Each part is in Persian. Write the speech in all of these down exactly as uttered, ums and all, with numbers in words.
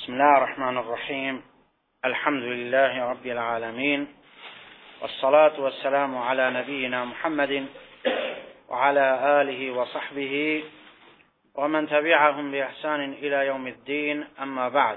بسم الله الرحمن الرحيم. الحمد لله رب العالمين، والصلاة والسلام على نبينا محمد وعلى آله وصحبه ومن تبعهم بإحسان إلى يوم الدين. أما بعد،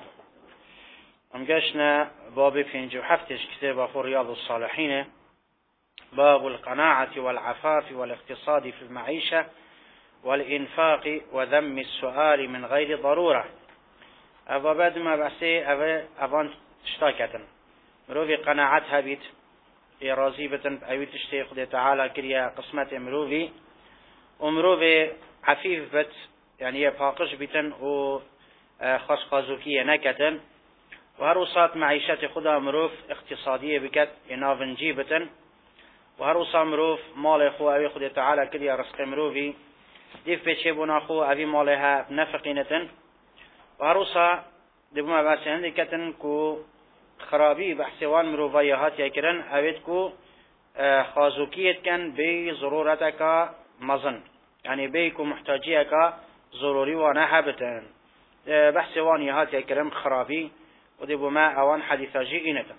أمجشنا باب فينجو حفتش كتاب رياض الصالحين، باب القناعة والعفاف والاقتصاد في المعيشة والإنفاق وذم السؤال من غير ضرورة. أبا بعد ما بحثي أبا أبان اشتاكتن مروفي قناعتها بيت إرازي بتن أبيت اشتي خد تعالى كريا قسمة مروفي ومروفي عفيف بت يعني يفاقش بتن و خاص قازوكية نكتن، وهروسات معيشة خدا مروف اقتصادية بكت ينافنجي بتن، وهروسا مروف مال خو أبي خد تعالى كريا رزق مروفي ديف بيتشيبونا خو أبي مالها بنفقينتن، وهروسا دبما بحث هندي كتن كو خرابي بحثوان مروفيهات يكرن أبيت كو خازوكيت كان بي ضرورتك مظن، يعني بيكو محتاجيك ضروري وانا هبتن بحثوان يهات يكرن خرابي ودبما اوان حديثة جئنة.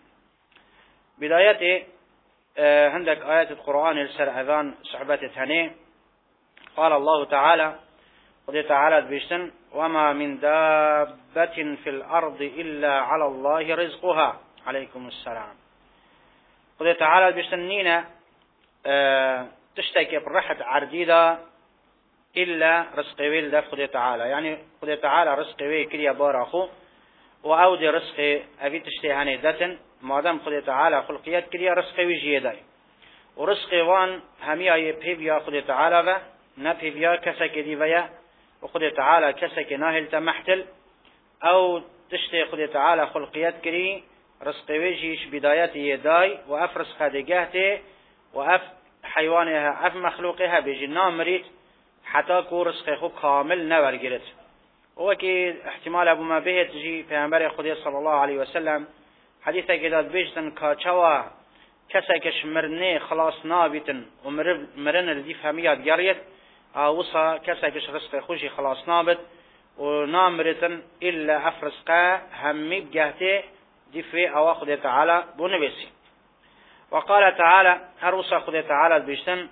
بداية عندك آيات القرآن السر أذان صحبة هني. قال الله تعالى قد تعالى بيشتن: وما من دابة في الأرض إلا على الله رزقها. عليكم السلام. قد تعالى بيشتن نينا اه تشتكي برحة عرديدة إلا رزق ويل دف قد تعالى، يعني قد تعالى رزق ويل كليا باراخو وأودي رزق أبي تشتي هاني داتن مادام قد تعالى خلقيات كليا رزق ويجي داي، ورزق وان هميا يبهبيا قد تعالى نبهبيا كسك ديفيا، وقد تعالى كسك ناهل تمحتل أو تشتي قد تعالى خلقيات كري رزق ويجيش بدايات يداي وأف رزق دقاهته وأف حيوانها أف مخلوقها بجنا مريت حتى كو رزق خو كامل نورجلت. وكي احتمال أبو ما به تجي پیغمبر خدا صلى الله عليه وسلم حديثة كده بيجتن كاچوا كسكش مرنه خلاص نابتن ومرن الذي فهميات جاريت اوصا كسكش رزق خوشي خلاص نابت ونامرتن إلا أفرزقا همي بجهته دفع أو خد تعالى بنبسي. وقال تعالى أروسا خد تعالى بيشتن: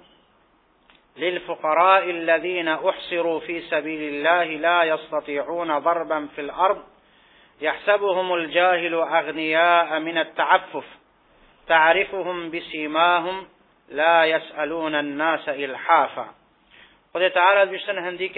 للفقراء الذين أحصروا في سبيل الله لا يستطيعون ضربا في الأرض يحسبهم الجاهل أغنياء من التعفف تعرفهم بسيماهم لا يسألون الناس إلحافا. خد تعالى بيشتن هنديك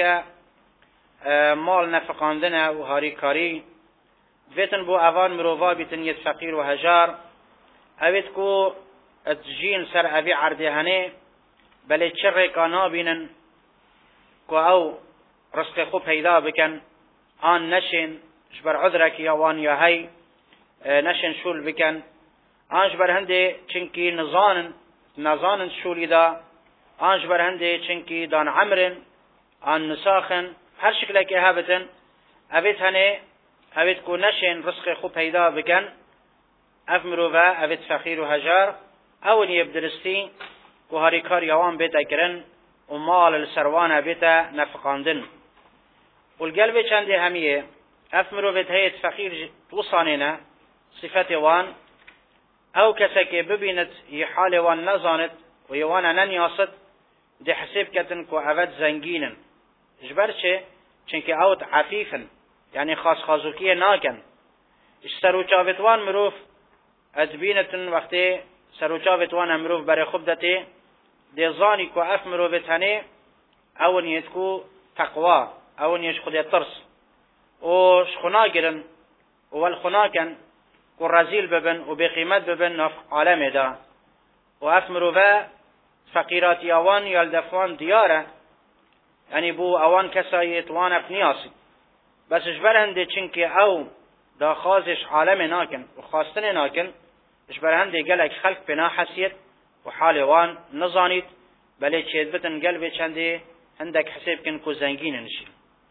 مال نفقاندنا وهاري كاري بيتن بو اوان مروفا بيتن يد فقير وهجار اويت كو اتجين سر ابي عردهاني بل تشري كانا بينن كو او رزق خو پیدا بكن آن نشن جبر عذرك يا وان يا هي نشن شول بكن آن جبر هندي چنكي نزانن نزانن شولي دا آن جبر هندي چنكي دان عمرن آن نساخن هر شکل که هبتن اوید هنه اوید کو نشین رزق خوب پیدا بکن اف مروفا اوید فقیر و هجار اول یبدرستی کو هاری کار یوان بیتا کرن و مال السروان بیتا نفقاندن. والقلب چنده همیه اف مروفت هیت فقیر توصانینا صفت وان او کسا که ببیند ی حال وان نزاند و یوانا ننیاست دی حسیب کتن کو اوید زنگینن جبر چه؟ چنکه اوت عفیفن یعنی خاص خازوکیه ناکن. اش سروچاوتوان مروف ادبینتن وقتی سروچاوتوان مروف برای خوب دته دیزانی که اف مروفت هنه او نیت کو تقوا او نیش خود ترس و شخنا گرن و الخناکن کو رزیل ببن و بقیمت ببن نف عالم دا و اف مروفه فقیراتی اوان یالدفوان دیاره، يعني بو اوان كساي توان بنياسي بس اجبر هندي چنكي او دا خازش عالم ناكن وخاصتن ناكن اجبر هندي قلق خلق بنا حسيت وحال وان نظانيت بلي تشيدبتن قلبي چندي عندك حسيب كن كو زنگين نشي.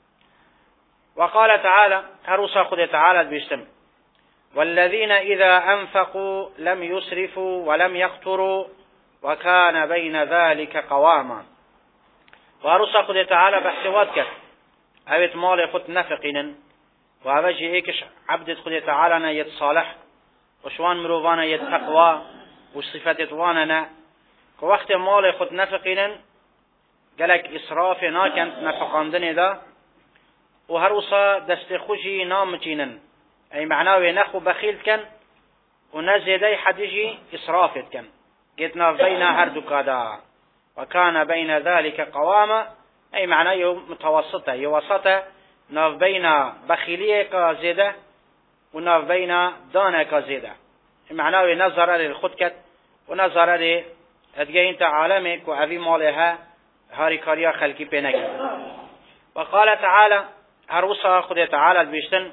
وقال تعالى هروسا خد تعالى بيشتم: والذين إذا أنفقوا لم يسرفوا ولم يقتروا وكان بين ذلك قواما. وهروسا خد تعالى بحثوات كت اويت مال خد نفقين و اوجه ایکش عبدت خود تعالی نه ید صالح و شوان مروفانه ید تقوا و صفتت وانه که وقت مال خود نفقینن گلک اسراف ناکن نفقاندن دا و هر وصا دست خوشی نامچینن ای معناوی نخو بخیل کن و نزیده حدیجی اسرافت کن قتنا بین هر دکادا و کان بین ذلك قواما ای معنای متوسطه یوسطه ناف بین بخیلیه که زیده و ناف بین دانه که زیده ای معنای نظره للخود کد و نظره ادگه انت عالمه که اوی مالها هاری کاریا خلقی پی نکد و قال تعالی هر وصا خود تعالی بیشتن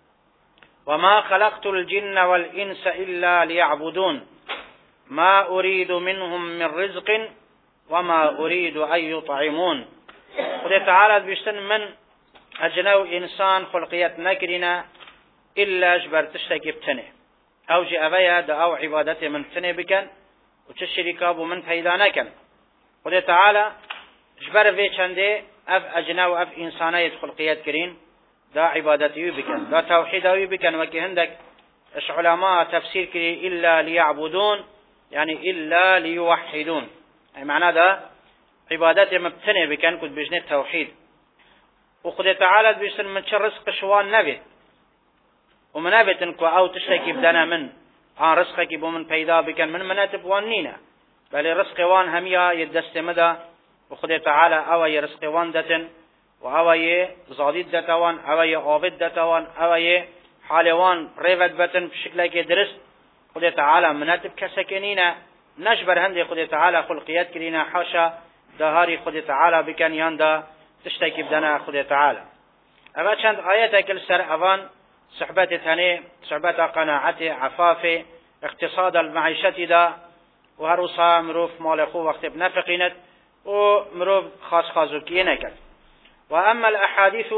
وما خلقت الجن والإنس إلا ليعبدون ما أريد منهم من رزق وما أريد أن يطعمون خود تعالى بيشتن من أجنو إنسان خلقيت نكرنا إلا جبر تشتكي بتنه أو جي أبيا دا أو عبادته من تنه بكن وتشركاب من فيدا نكن خود تعالى جبر في چنده أف أجنو أف إنسانية خلقيت كرين دا عبادته بكن دا توحيده بكن وكي هندك اش علماء تفسير كري إلا ليعبدون يعني إلا ليوحدون أي معنى دا عبادته مبتنه بكن كد بجنه التوحيد وخد تعالى بيسن من شر رزق شوان نبت ومن نبت انكو او تشتكي بدنا من عن رزقك بمن پیدا بكن من مناتب وانينا بل رزق وان هميا يدست مدى وخد تعالى او يرزق وان دتن و اوی زادید دتوان اوی عابد دتوان اوی حالوان ریوت بتن بشکلی که درست خود تعالی مناتب کسکنینا نجبر هندی خود تعالی خلقیت کرینا حاشا دهاری خود تعالی بکن یان دا تشتکی بدنا خود تعالی اما چند آیت کل سر اوان صحبت تنی صحبت قناعت عفاف اقتصاد المعیشت دا و هر وصا مروف مال خو وقت بنفقینت و مروف خاص خازوکی نکد وأما الأحاديث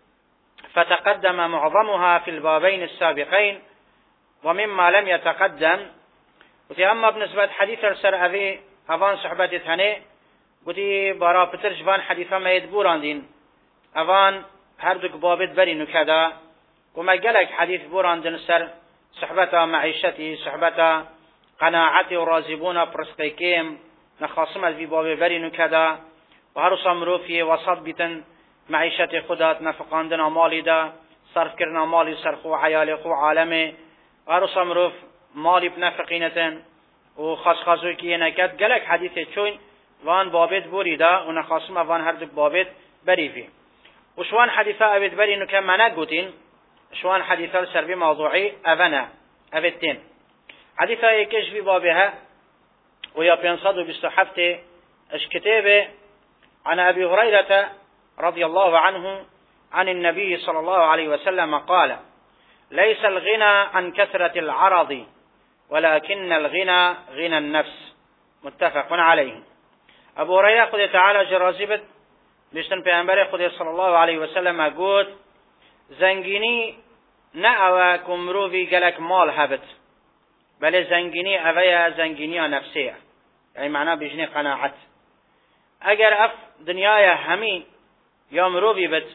فتقدم معظمها في البابين السابقين ومما لم يتقدم وتي أما بالنسبة حديث السر أبي أفان صحبة هني وتي برا بترجبان حديثا ما يدبوران دين أفان هردك بابت بري نكدا وما قالك حديث بوران دين السر صحبة معيشتي صحبة قناعتي ورازبون برسقيكيم نخاصمت في باب بري نكدا وهرو مروفي وسط بيتن معیشت خودت نفقاندن مالی دا صرف کردن مالی سرخو عیال خو عالمه هر سمروف مالی بنفقینتن و خاص خاصوی که نکد گلک حدیث چون وان بابت بوری دا و نخاصم وان هر دو بابت بری فی و شوان حدیثا اوید بری نو که منک گوتین شوان حدیثا سربی موضوعی اونا اویدتین حدیثا یکش بی بابها و یا پینصد و بیست و هفت اش کتابه عن ابي هريره رضي الله عنه عن النبي صلى الله عليه وسلم قال ليس الغنى عن كثرة العرض ولكن الغنى غنى النفس متفق عليه ابو هريره خود تعالى جرازبت بيشتن پیامبر خود صلى الله عليه وسلم گوت زنگینی نه او کمروی گلک مال هبت بل زنگینی اویا زنگینی نفسیه یعنی معنی بجنی قناعت اگر اف دنیای همی یا مروی بد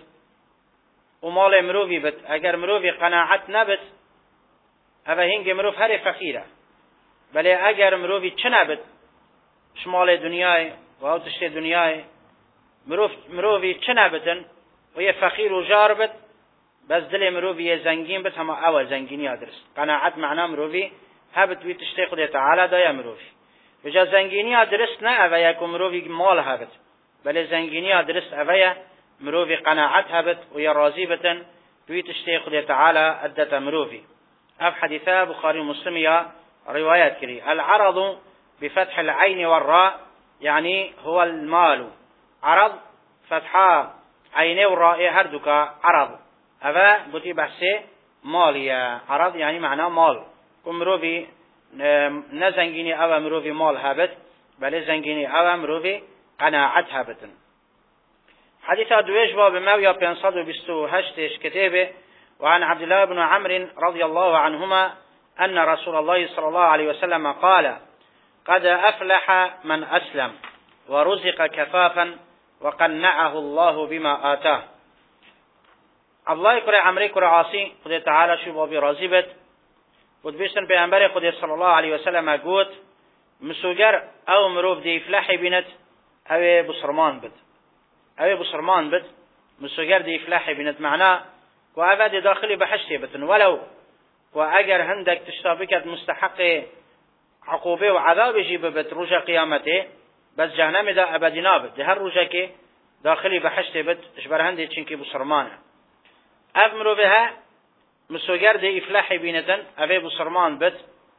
و مال مروی بد اگر مروی قناعت نبد اوه هنگ مروف هر فقیره بلی اگر مروی چه نبد شمال دنیای و او تشت دنیای مروف مروی چه نبدن و یه فقیر و جار بد بس دل مروی زنگین بد همه اول زنگینی درست قناعت معنا مروی هبت وی تشت خود تعالی دایا مروی بجا زنگینی درست نه اوه یک مروی مال هبت بل زنگینی درست اوه مروفي قناعت هبت ويا راضيبة تويت الشيخ تعالى أدت مروفي أف حديثا بخاري مسلم يا روايات كري العرض بفتح العين والراء يعني هو المال عرض فتحا عيني والراء هردك عرض أفا بتي بحسي ماليا عرض يعني معناه مال كم مروفي نزنجيني أو مروفي مال هبت بل زنجيني أو مروفي قناعت هبت حديث دويش باب مويا بينصد بستو هشتش كتابه وعن عبد الله بن عمرو رضي الله عنهما أن رسول الله صلى الله عليه وسلم قال قد أفلح من أسلم ورزق كفافا وقنعه الله بما آتاه عبدالله کره عمرو کره عاصی خدای تعالی شو بابی راضی بد بود بیشتن پیامبر خدای صلی الله علیه و سلم گوت مسوگر او مروف دی افلاحی بینت او بسرمان بد او بسرمان بد مسوگر دی افلاحی بینت معنا و اوه داخلی بحشتی بتن ولو و اگر هندک تشتابکت مستحق عقوبه و عذاب جی ببت روژه قیامته بس جهنم دا ابدی نابد ده هر روژه که داخلی بحشتی بد اشبر هنده چنکی بسرمانه اف مروفها مسوگر دی افلاحی بینتن اوه بسرمان بد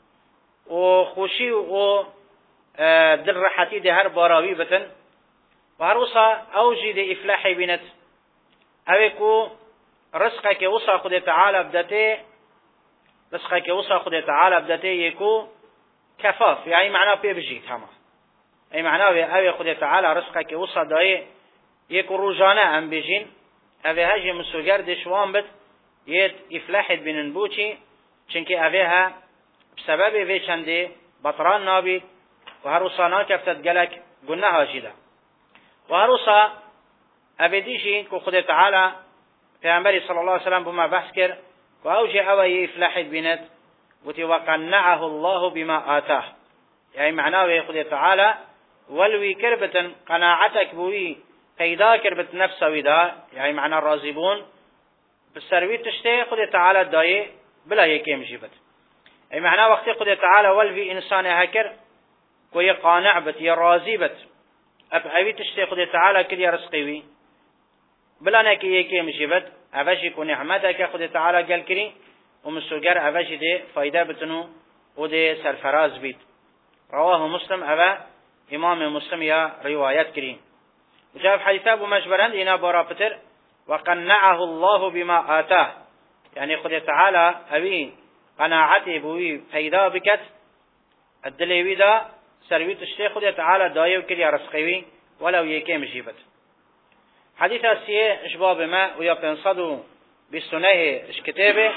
و خوشی و دل راحتی ده هر باراوی بتن و هر وصا اوجی دی افلاحی بینت اوه کو رزقه که وصا خود تعالی بدته رزقه که وصا خود تعالی بدته یکو کفاف یعنی معنا پی بجید همه ای معنا اوه خود تعالی رزقه که وصا دایه یکو روزانه ام بجین اوه هجی مسوگر دشوان بد یت افلاحت بینن بوچی چنکه اوه ها بسبب وی چنده بطران نابید و هر وصا ناکفتت گلک گناه هاجیده و هر وصا اوه دیشی که خود تعالی پیامبری صلی الله علیه و سلم بما بحث کرد و اوجه اوه افلاحت بیند وتی وقنعه الله بما آتاه یعنی معناه خود تعالی ولوی کربتن قناعتک بوی پیدا کربت نفس ویدا یعنی معنا راضیبون بسروی تشته خود تعالی دایه بلا یکیم جیبت ای معنا وقتی خود تعالی ولوی انسان هکر کوی قانع بت یا راضی بت اب اوی تشته خود تعالی کلی رزقی بلا نکی یکیم جیبت اوشی کو نعمت که خود تعالی گل کری و مسوگر اوشی ده فایده بتنو و ده سرفراز بید رواه مسلم اوه امام مسلم یا روایت کری وجاب حدیثه بو مجبرند اینا برابطر وقنعه الله بما آتاه یعنی خود تعالی اوی قناعتی بوی پیدا بکت الدلیوی دا سروی تشتی خود تعالی دایو کری رزقیوی ولو یکیم جیبت حديث السيئة اشباب ما ويقنصدوا بالسنه كتابه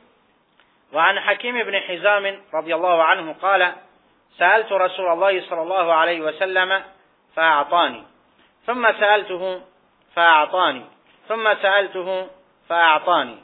وعن حكيم بن حزام رضي الله عنه قال سألت رسول الله صلى الله عليه وسلم فأعطاني ثم سألته فأعطاني ثم سألته فأعطاني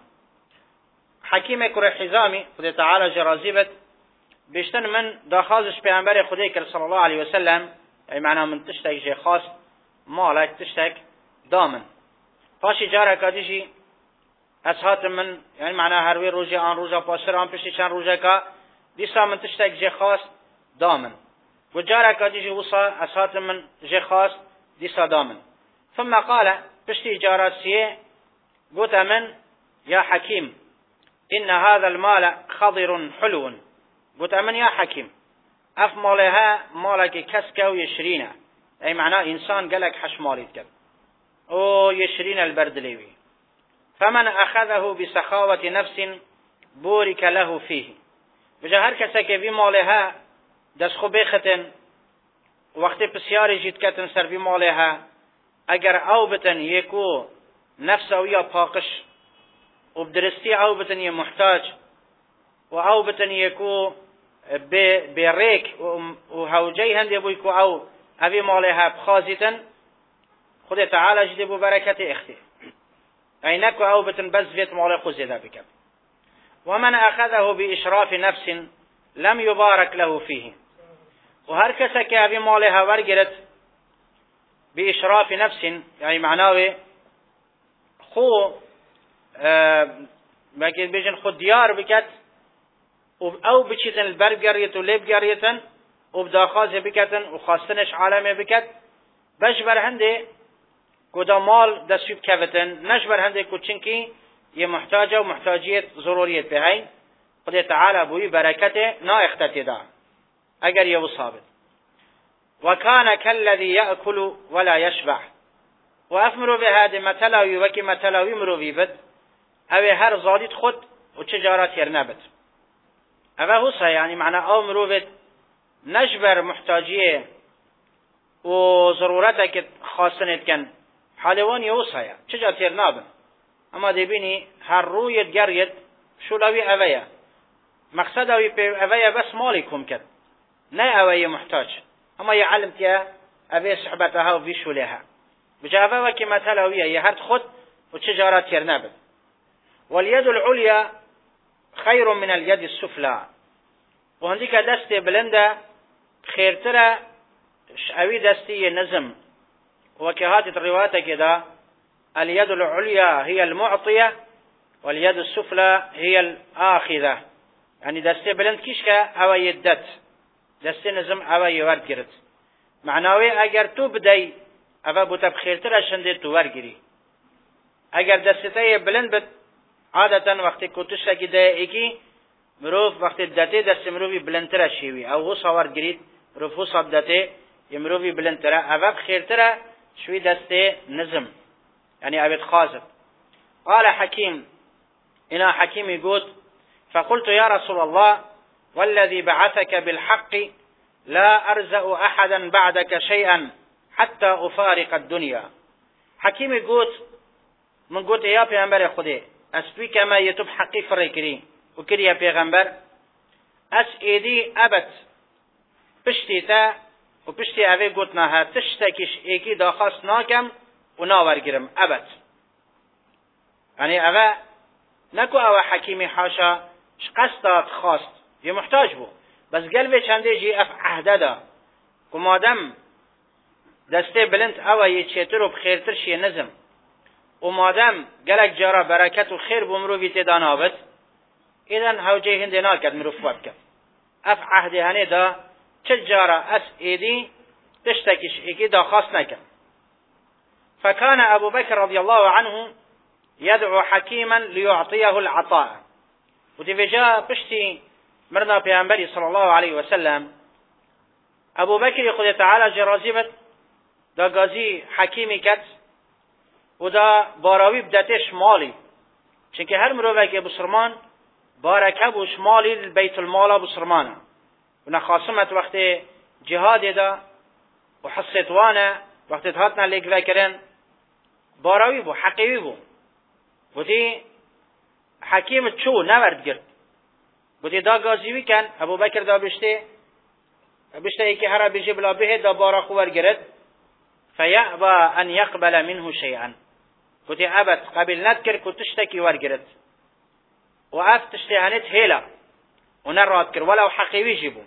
حكيم كر حزامي خد تعالى جرازيبت بيشتن من داخازش بأنبر خديك صلى الله عليه وسلم أي معناه من تشتك جي خاص مالك تشتك دامن پاشی جاره کدیشی اسهات من یعنی معنی هر وی روزی آن روزا پاسر آن پشتی چند روزه که دیسا من تشتک جه خاص دامن و جاره کدیشی وصا اسهات من جه خاص دیسا دامن ثم قال پشتی جاره سیه قلت من يا حكيم إن هذا المال خضر حلو قلت من يا حكيم اف مالها مالك كسكه ويشرينه أي معناه إنسان قالك حش ماليت كذا او يشرين البردليوي فمن أخذه بسخاوة نفس بورك له فيه بجا هر کسی که بی مالها دست خو بختن وقتی بسیاری جید کتن سر بی مالها اگر او بتن یکو نفس او یا پاقش و بدرستی او بتن ی محتاج و او بتن یکو بریک و هوجی هنده بو یکو او اوی مالها بخازیتن خود تعالی جده بو برکت اختی اینکو او بتن بس ویت مال خود زده بکن ومن اخذه باشراف نفس لم يبارك له فيه و هر کسی که اوی مالها ورگرد باشراف نفس یعنی معناوه خو بگید بجن خود دیار بکت او بچیتن البر بگریت و لیب گریتن و بداخاز بکتن و خواستنش عالمه بکت بش بر هنده کدا مال دستیب کوتن نش بر هنده کچنکی یه محتاجه و محتاجیت ضروریت به هی خود تعالی بوی برکت نا اختتی دا اگر یه وصابت وكان كالذي يأكل ولا يشبع وافمرو به هذا متلاوي وكي متلاوي مروي بد او هر زادت خود و تجارات يرنبت او هو يعني معنى او مروي نجبر محتاجيه و ضرورتك خاصنت كان حالوان يوصايا تجارات يرنبن اما دبيني هر رويت جريت شلوي اويا مقصد اويا بس مالكم كد نه اويا محتاج اما يعلمت يا ابي صحبتها وفي شولها بجابه وكي مثلا ويا هر خود و تجارات يرنبت واليد العليا خير من اليد السفلى. وهندي كدست بلنده خيرترا اوي دستي نزم. وكهات الروايات كده اليد العليا هي المعطية واليد السفلى هي الآخذة. يعني دستي بلند كيشكا او يدت دستي نزم او يورگرد. معناوی اگر تو بدی او بوتا بخیرتر شنده تو ورگری. اگر دسته بلند بد عادتا وقتی کتش لگی ده ایکی مروف وقتی دته دست مروفی بلندتر شیوی او غصا ورگرید مروف غصا بدته مروفی بلندتر او بخیرتر شوی دسته نزم يعني أبد خازب. قال حكيم إنا حكيم يقول فقلت يا رسول الله والذي بعثك بالحق لا أرزأ أحدا بعدك شيئا حتى أفارق الدنيا. حكيم يقول من قلت يا پیغمبر خدي أسبي كما يتوب حقي فريكري وكري يا پیغمبر أس إيدي أبت پشتی تا و پشتی اوه گوتنا ها تشتکش ایکی داخواست ناکم و ناورگرم ابد. یعنی اوه نکو اوه حکیمی حاشا قصدات خواست یه محتاج بو بس قلبه چنده جی اف عهده دا که مادم دسته بلند اوه یه چیتر و بخیرتر شیه نزم و مادم گلک جارا برکت و خیر بمرو بیتی دانابت ایدن هوجه هنده ناکد مروفوت کد اف عهده هنه دا چجارا اس ایدی تشتكش ايكي دا خاص نكا. فكان أبو بكر رضي الله عنه يدعو حكيما ليعطيه العطاء. وتفجاء بشتي مرنا بيعنبري صلى الله عليه وسلم أبو بكر يقول تعالى جرازيبت دا غازي حكيمي كت ودا باراوي بدتش مالي چونك هر مروفك بسرمان باركه بوش مالي البيت المال بسرمانه ونخاصمت وقت جهاد دا و حصت وانا وقت هاتنا لیک وکرن باراوی بو حقیوی بو بودی حکیم چو نورد گرد بودی دا گازیوی کن ابو بکر دا بشته بشته ای که هر بیجی بلا به دا بارا خوور گرد فیعبا ان یقبل منه شیئا بودی ابد قبل ندکر که تشتکی ور گرد و اف تشتهانت هیلا ونراد كر ولو حقيوي جيبو.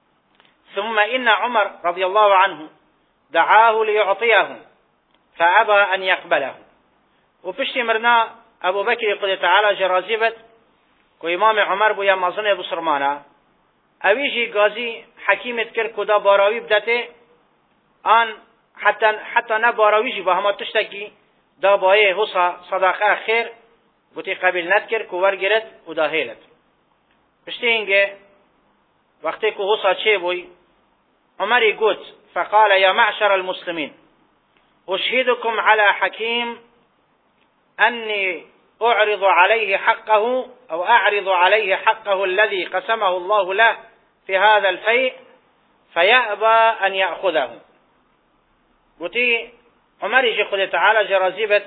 ثم إن عمر رضي الله عنه دعاه ليعطيه فأبى أن يقبله. وبشتي مرنا أبو بكر يقول تعالى جرازيبت كو إمام عمر بو يا مظن أبو سرمانا أويجي غازي حكيمة كر كدا باراوي بدته آن حتى حتى نباراوي جيبو هما تشتكي دا بايه حصا صداقه خير بوتي قبل ندكر كو ورگرت ودا هيلت. بشتی اینگه وقتی که حصا چه بوی عمری گوت فقال يا معشر المسلمين أشهدكم على حكيم أني أعرض عليه حقه أو أعرض عليه حقه الذي قسمه الله له في هذا الفيء فيأبى أن يأخذه. قلتي عمري جي خد تعالى جرازيبت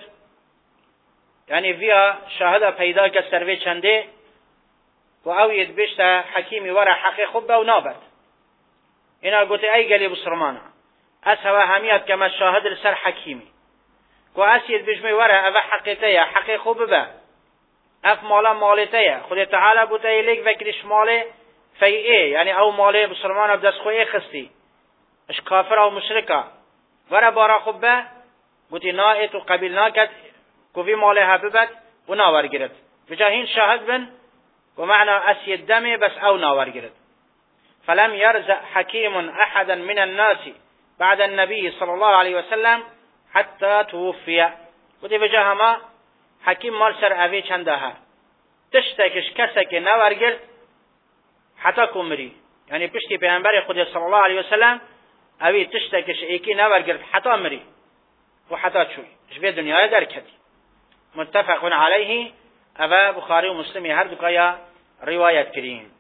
يعني فيها شاهدة پیدا که سروی چنده و اوید بشتا حکیمی ورا حقی خوب و نابد. اینا گوته ای گلی بسرمانا اس هوا همیت کما شاهد لسر حکیمی و اسید بجمی ورا او حقیتیا حقی خوب با اف مالا مالتیا خود تعالی بوته ایلیک وکرش مال فیعه یعنی او مال بسرمانا بدست خوی خستی اش کافر او مشرکا ورا بارا خوب با گوته نایت و قبیل ناکد کوفی مالها ببد و ناور گرد بجاهین شاهد بن ومعنى أسي الدم بس أو ناور جرد. فلم يرزق حكيم أحدا من الناس بعد النبي صلى الله عليه وسلم حتى توفي. ودي بجاها ما حكيم مرسر أبي چندها تشتكش كسك ناور جرد حتى كمري يعني بشتي بيعنبري خود صلى الله عليه وسلم أبي تشتكش إيكي ناور جرد حتى مري وحتى شوي شبه دنيا در كدي. متفق عليه أبا بخاري ومسلم هر دقايا رواية كريم.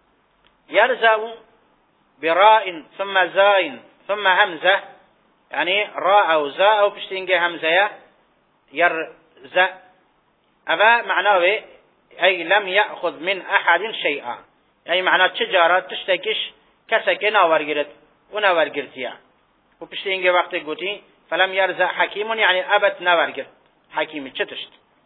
يرزأ براء ثم زاء ثم همزة يعني راء أو زاء أو بشتنجي همزة يرزأ أبا معناه أي لم يأخذ من أحد شيئا يعني معناه تجارة تشتكش كسك ناورجرت وناورجرتيا وبشتنجي وقت قوتي فلم يرزأ حكيم يعني أبت ناورجرت حكيم تشتشت.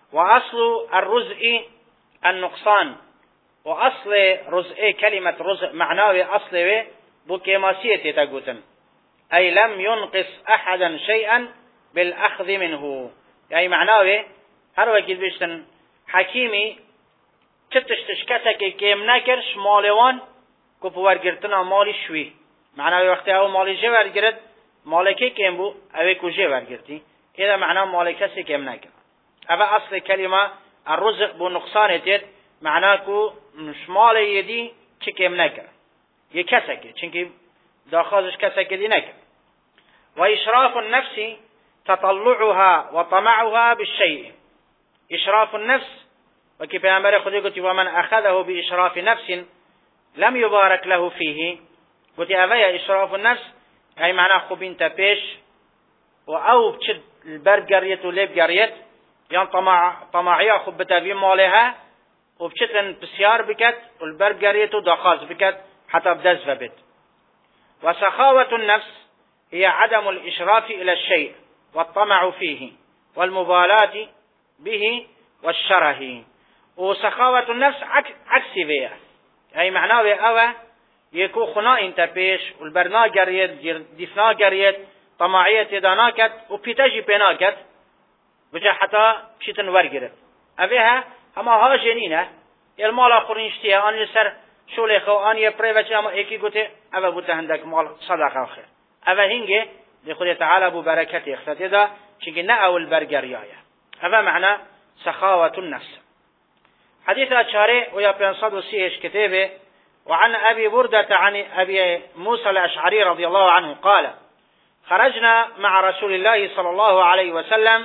وأصل الرزء النقصان، وأصل رزء كلمة رزء معناه أصل بكماسية تقوتن، أي لم ينقص أحدا شيئا بالأخذ منه. يعني معناه هر وقت بيشتن حكيمي چتش کسی که کم نکرش مالوان که پورگرتنا مالی شوی، معنی وقتی او مالی جه ورگرد مالکی کم بو اوی کجه ورگرتی، ایده معنی مالی کسی کم نکرد. اوه اصل کلمه الرزق بو نقصان تید، معنی که مال یدی چه کم نکرد یه کسی که چونکه داخلش کسی که دی نکرد. و اشراف النفس تطلعها و طمعها بالشيء. اشراف النفس وكي پیامبر خدا گفتی و من اخذه باشراف نفس لم يبارك له فيه، گفتی اوه اشراف النفس ای معنی خوب انت پیش و او بچد البرگریت و لبگریت، یان طمع طمعیه خوب بتوی مالها و بچتن بسیار بکت و البرگریت و داخاز بکت حتی بدز ببت. و سخاوة النفس هي عدم الاشراف الى الشيء والطمع فيه والمبالاة به والشره. وسخاوة النفس عكسي بيه، أي معناه أوه يكو خنا انت بيش والبرنا قريت دفنا قريت طماعية داناكت وبيتاجي بيناكت بجا حتى بشيتن ورقرت أبيها هما ها جنينة المال آخرين اشتيها آن يسر شوليخو آن يبريوة اما ايكي قوتي أبا بوتا هندك مال صدقه آخر أبا هنگي لخود تعالى ابو بركته اختت دا چنكي نأو البرقريايا. أبا معنى سخاوة النفس. حديث أشاري ويا بينصد وسيش كتابه. وعن أبي بردة عن أبي موسى الأشعري رضي الله عنه قال: خرجنا مع رسول الله صلى الله عليه وسلم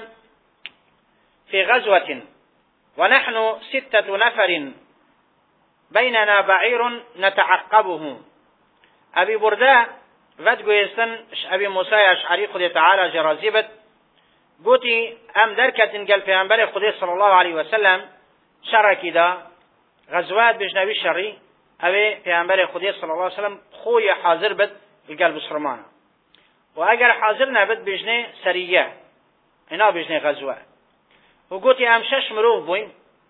في غزوة ونحن ستة نفر بيننا بعير نتعقبه. أبي بردة ود گویستن أبي موسى الأشعري خدا تعالى جرازيبت قوتي أم دركة قال پیامبر خدا صلى الله عليه وسلم شرکی دا غزوات بجنوی شری اوی پیامبر خدا صلی الله علیه وسلم خوی حاضر بد بقلب سرمانه و اگر حاضر نبد بجنه سریه اینا بجنه غزوه و گوتی ام شش مروف بویم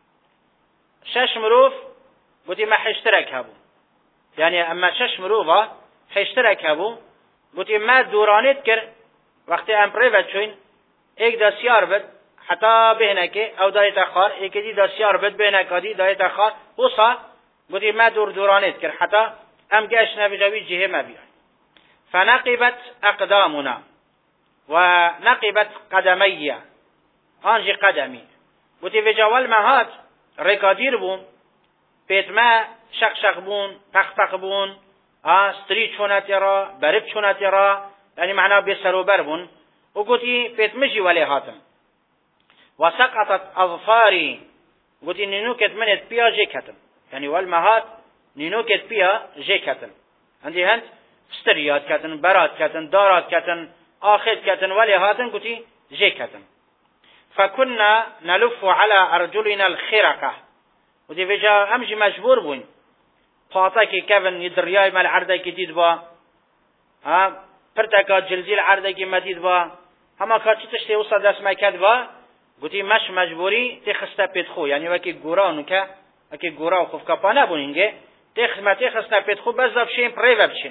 شش مروف گوتی ما حشترک هبو یعنی اما شش مروفا حشترک هبو گوتی ما دورانت کر وقتی ام پریوت شوین ایک دستیار بد حتى بهنك او دايت اخر ايكدي دسيار بد بهنك دي دايت اخر وصا بدي ما دور دورانيت كر حتى ام جاشنا بجوي جهه ما بي. فنقبت اقدامنا ونقبت قدمي انجي قدمي بدي بجوال مهات ركادير بون بيت ما شقشق بون تخفق بون اه ستريت شوناترا برب شوناترا يعني معناه بيسرو بربون وقلتي بيت مجي ولي هاتم. وسقطت أظفاري قلت نينوكت منت بيا جيكتن يعني والمهات نينوكت بيا جيكتن عندي هنت ستريات كتن برات كتن دارات كتن آخذ كتن ولي هاتن قلت جيكتن. فكنا نلف على أرجلنا الخرقة ودي بجا أمشي مجبور بوين فاطاكي كفن يدرياي مال عردك ديد با ها پرتكا جلزيل عردك مديد با هما كاتش تشتي وصل دست مكد با گوتی مش مجبوری تخسته پدخو یعنی وکی گورانو که وکی گورا خوف کپانه بونینگه تخمتی خسته پدخو بزاف شین پریو بشین.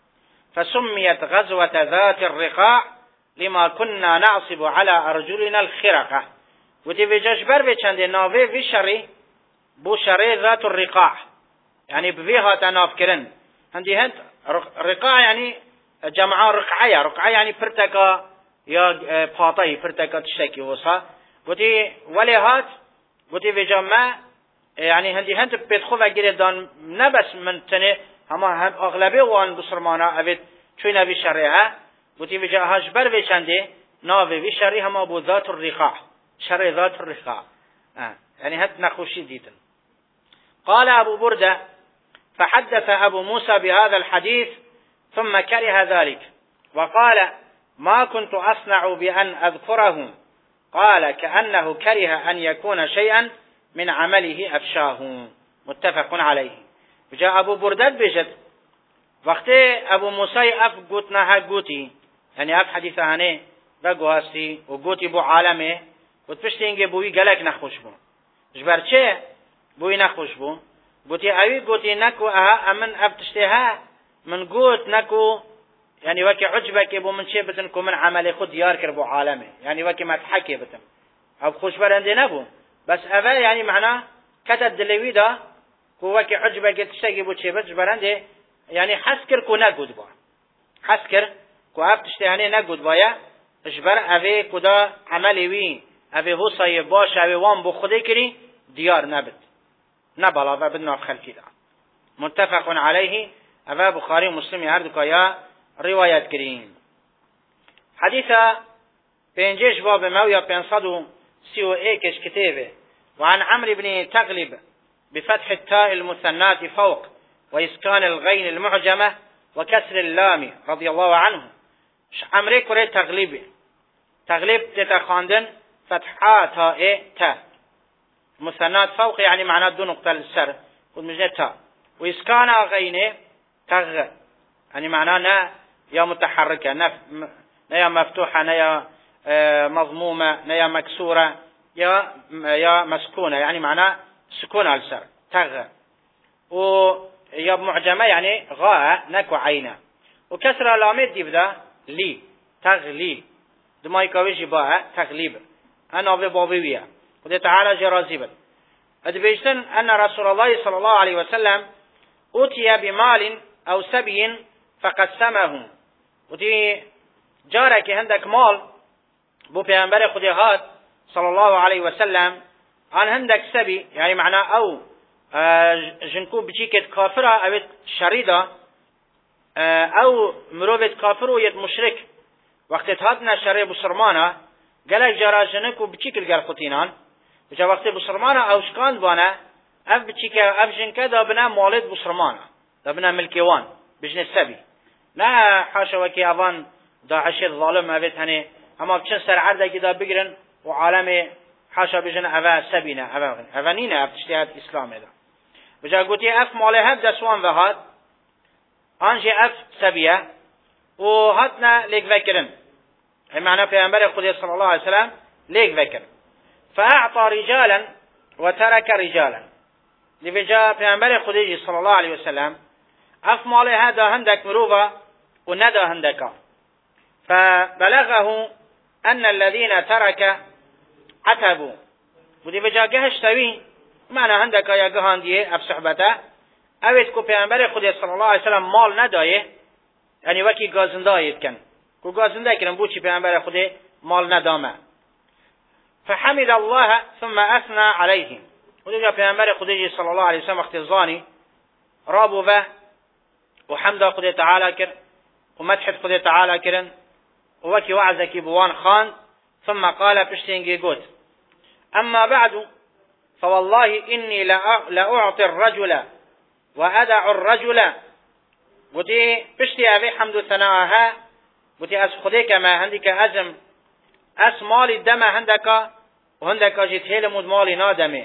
فسميت غزوة ذات الرقاع لما كنا نعصب على أرجلنا الخرقة. گوتی ویجاش بر بچنده ناوه وی شری بو شری ذات الرقاع يعني بفيها تناف كرن هندي هند رقاع يعني جمعان رقعية رقعية يعني پرتكا یا پاتایی پرتكا تشتكي وصا قلتي ولي هات قلتي في جمع يعني هندي هند بيدخو وگيره دان نبس من تنه هما هم اغلبه وان بسرمانا اوید چوی نبی شرعه قلتي في جا هجبر في چنده ناوه في شرعه هما بو ذات الرقاع شرع ذات الرقاع آه. يعني هد نخوشي ديتن. قال أبو بردة فحدث أبو موسى بهذا الحديث ثم كره ذلك وقال ما كنت أصنع بأن أذكره. قال كأنه كره أن يكون شيئا من عمله أفشاه. متفق عليه. جاء أبو بردة بجد وقت أبو موسى أف قوتنا قوتي يعني أف حديثانه بقواسي وقوتي بو عالمه گوت پشت اینگه بوی گلک نخوش بون. جبر چه بوی نخوش بون؟ گوتی اوی گوتی نکو اها امن افتشته ها من گوت نکو يعني وكي عجبك بو من شيء بتنكو من عمل خود ديار كربو عالمه يعني وكي ما تحكي بتم او خوش برنده نبو بس اول يعني معناه كتب دلوي دا كو وكي عجبك تشتغي بو شيء بس برنده يعني حسكر كو نقود با حسكر كو افتشته يعني نقود بايا اجبر اوه كدا عملي وي اوه هو صايب باش اوه وان بو خوده كري ديار نبت نبلا و بدنا خلقي دا متفق عليه اوه بخاري ومسلم هر دو كايا روايات كريم حديثة بينجيش باب مويا بينصدو سيو ايكش كتابه وعن عمرو بن تغلب بفتح التاء المثنات فوق وإسكان الغين المعجمة وكسر اللام رضي الله عنه عمرو كوري تغلب تغلب تتخاندن فتحات تاء تاء مثنات فوق يعني معناه دون نقطة للسر والمجنة تاء وإسكان غين تغ يعني معناه نا يا متحركة نا يا مفتوحة نا يا مضمومة نا يا مكسورة يا يا مسكونة يعني معناه سكون على السر تغ ويا معجمة يعني غاء نكو عينة وكسر لامد يبدا لي تغلي دما يكويش باء تغليب أنا أبي بابيويا وده تعالى جرازيبا أدبيشتن أن رسول الله صلى الله عليه وسلم أوتي بمال أو سبي فقسمه ودي جارك عندك مال بو پیغمبر خدي هات صلى الله عليه وسلم عن عندك سبي يعني معناه او جنكو بجيكت كافرة او شريدة او مروبت كافر ويد مشرك وقت هاتنا شري بسرمانة قالك جارا جنكو بجيكت قال خطينان بجا وقت بسرمانة او شكاند بانا اف بجيكا اف جنكا دابنا مالد بسرمانة دابنا ملكيوان بجن السبي لا حاشا وكي اوان داعش الظالم ابيت هني اما بچن سر عرضه كده بگرن وعالم حاشا بجن اوا سبينا اوا اvanina افتشتيات اسلام ده بجا قوتي اف ماله هب دسوان وهات انجي اف سبيه وهاتنا ليك فكرن معنى پیغمبر خدا صلى الله عليه وسلم ليك فكر فاعطى رجالا وترك رجالا لبجا پیغمبر خدا صلى الله عليه وسلم اف ماله هذا عندك مروفه وندى عندك فبلغه أن الذين ترك عتبوا ودي بجا جهش توي معنى عندك يا جهان دي أف صحبته أويت كو پیغمبر خدا صلى الله عليه وسلم مال ندايه يعني وكي غازنده يتكن كو غازنده كن بوچي پیغمبر خدا مال ندامه فحمد الله ثم أثنى عليه ودي پیغمبر خدا صلى الله عليه وسلم اختزاني رابو به وحمد خدا تعالى كر ومدح خدا تعالى كرن وكي وعزك بوان خان ثم قال بشتينجي قوت أما بعد فوالله إني لأعطي الرجل وأدع الرجل قوتي بشتي أبي حمد ثناءها قوتي أس خديك ما عندك أزم أس مالي الدم عندك وعندك جيت هيلمود مالي نادمي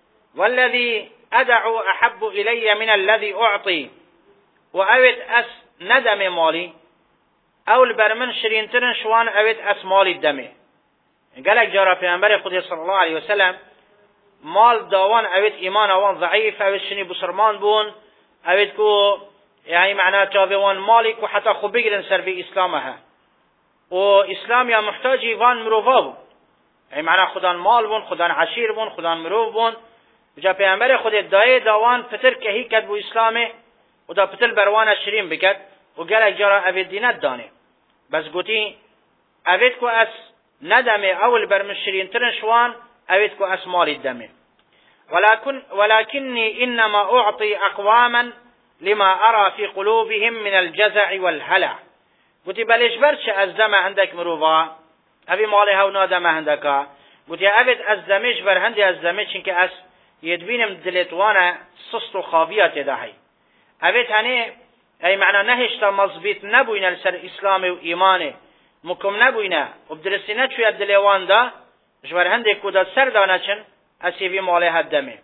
والذي أدع أحب إلي من الذي أعطي وأوت أس ندم مالي اول برمن شرين ترن شوان اويت اسمال الدمه قالك جارا پیغمبر خدا صلى الله عليه وسلم مال داوان اويت ايمان اوان ضعيف اويت شني بسرمان بون اويت كو يعني معناه جاوان مالك وحتى خو بگرن سر في اسلامها و اسلام يا محتاج وان مروفا يعني معناه خدان مال بون خدان عشير بون خدان مروف بون جا پیغمبر خدا دای داوان پتر که هی کد بو اسلامه و دا پتر بروان شرين بکد و قالك جارا اويت دينت دانه بس قوتي اويتكو اس ندمي اول برمشرين ترنشوان اويتكو اس مال الدم ولكن ولكني انما اعطي اقواما لما ارى في قلوبهم من الجزع والهلع قوتي بلش برش ازدم عندك مروفا ابي مالها ونادم عندك قوتي اويت ازدمش بر عندي ازدمش انك اس يدبينم دلتوانا صست خافيات داحي اويت هني أي معنى نهشتا مضبيط نبوينا لسر إسلامي وإيماني مكم نبوينا وبدرسينا شوية دليوان دا جوار هندك كودا سر دانشن أسيبي ماليها الدمي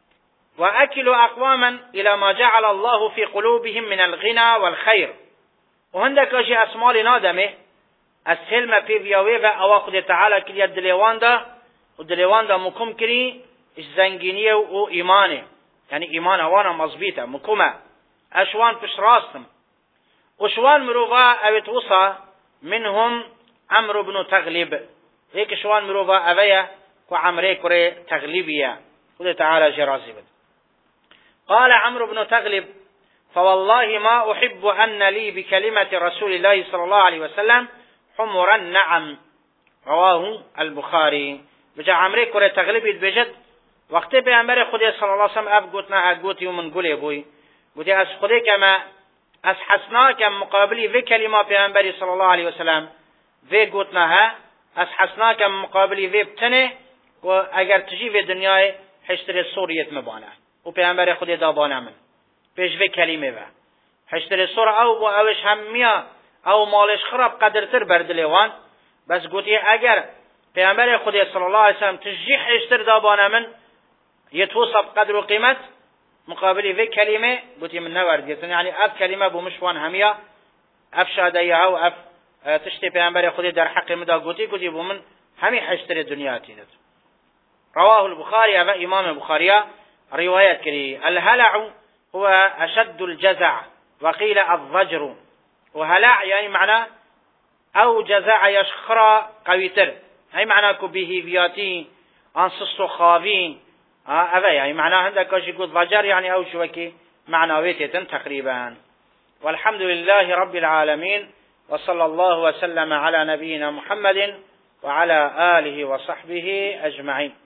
وأكلوا أقواما إلى ما جعل الله في قلوبهم من الغنى والخير وهندك أجي أسمالي نادمي السلمة في بيويفة أو أخذ تعالى كل يد دليوان دا و دلوان دا مکم کری زنگینیه و ایمانه، یعنی ایمان وانا مضبیطه مکمه اشوان پش راستم. وشوان مروفا اوت وصا منهم عمرو بن تغلب، هيك شوان مروفا اويا كو عمري كوري تغلبيا قل تعالى جرازي بد. قال عمرو بن تغلب فوالله ما أحب أن لي بكلمة رسول الله صلى الله عليه وسلم حمرا نعم، رواه البخاري. بجا عمري كوري تغلبي بجد وقت بأمر خدي صلى الله عليه وسلم أب قوتنا أقوتي ومن قولي بوي قوتي أس خدي كما أس حسنا كم مقابلي في كلمة بأمر صلى الله عليه وسلم في قوتناها أس حسنا كم مقابلي في بتنه وأجر تجي في الدنيا حشتري الصورية مبانا وبأمر خدي دابانا من بيش في كلمة با حشتري الصورة أو أوش همية أو مالش خراب قدر تر بردلوان بس قوتي أجر بأمر خدي صلى الله عليه وسلم تجي حشتر دابانا من يتوصف قدر وقيمة مقابل في كلمة قلت من نورد يعني أف كلمة بمشوان همية أف شادية أو أف تشتي بأنبري خذي در حق مدى قلت قلت بمن همي حشتر الدنيا تيدت. رواه البخاري أبا إمام البخاري روايات كري. الهلع هو أشد الجزع وقيل الضجر، وهلع يعني معنى أو جزع يشخرى قويتر، هي معنى كبهيفياتي أنصص خافين ها أبا يعني معناه عندك كاش يقول ضجر يعني أو شوكي معنويتة تقريبا. والحمد لله رب العالمين، وصلى الله وسلم على نبينا محمد وعلى آله وصحبه أجمعين.